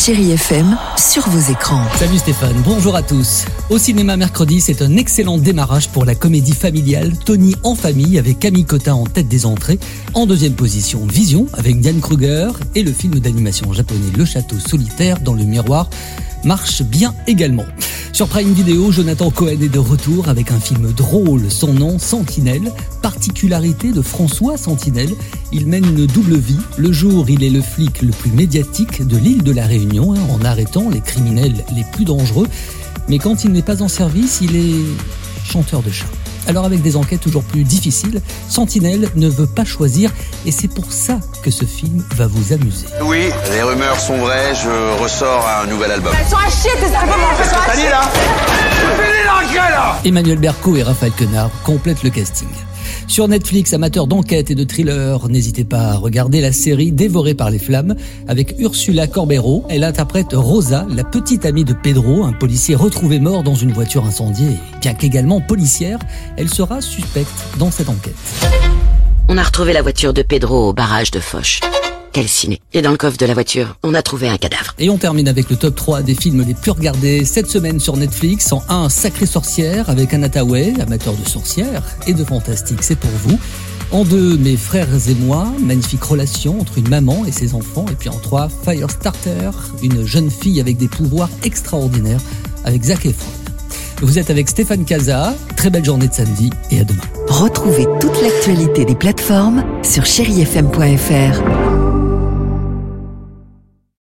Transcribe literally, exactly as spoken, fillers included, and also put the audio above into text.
Chérie F M sur vos écrans. Salut Stéphane, bonjour à tous. Au cinéma mercredi, c'est un excellent démarrage pour la comédie familiale Tony en famille avec Camille Cotin en tête des entrées. En deuxième position, Vision avec Diane Kruger et le film d'animation japonais Le Château Solitaire dans le miroir marche bien également. Sur Prime Video, Jonathan Cohen est de retour avec un film drôle, son nom Sentinelle. Particularité de François Sentinelle, il mène une double vie. Le jour, il est le flic le plus médiatique de l'île de la Réunion, hein, en arrêtant les criminels les plus dangereux. Mais quand il n'est pas en service, il est chanteur de chant. Alors avec des enquêtes toujours plus difficiles, Sentinelle ne veut pas choisir et c'est pour ça que ce film va vous amuser. Oui, les rumeurs sont vraies, je ressors un nouvel album. Elles sont à chier tes albums, elles sont à chier là Fais-les l'enquête là Emmanuel Berco et Raphaël Quenard complètent le casting. Sur Netflix, amateurs d'enquête et de thriller, n'hésitez pas à regarder la série Dévorée par les flammes avec Ursula Corbero. Elle interprète Rosa, la petite amie de Pedro, un policier retrouvé mort dans une voiture incendiée. Et bien qu'également policière, elle sera suspecte dans cette enquête. On a retrouvé la voiture de Pedro au barrage de Foch. Calcinée. Et dans le coffre de la voiture, on a trouvé un cadavre. Et on termine avec le top trois des films les plus regardés cette semaine sur Netflix. En un, Sacrée sorcière avec Anna Thaoué, amateur de sorcières et de fantastique, c'est pour vous. En deux, Mes frères et moi, magnifique relation entre une maman et ses enfants. Et puis en trois, Firestarter, une jeune fille avec des pouvoirs extraordinaires avec Zac Efron. Vous êtes avec Stéphane Casa, très belle journée de samedi et à demain. Retrouvez toute l'actualité des plateformes sur chéri f m point f r.